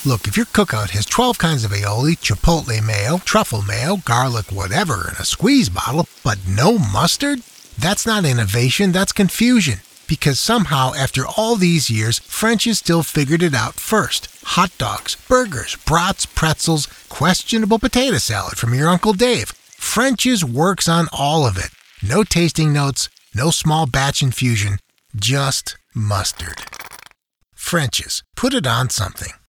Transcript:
Look, if your cookout has 12 kinds of aioli, chipotle mayo, truffle mayo, garlic whatever in a squeeze bottle, but no mustard, that's not innovation, that's confusion. Because somehow, after all these years, French's still figured it out first. Hot dogs, burgers, brats, pretzels, questionable potato salad from your Uncle Dave. French's works on all of it. No tasting notes, no small batch infusion, just mustard. French's. Put it on something.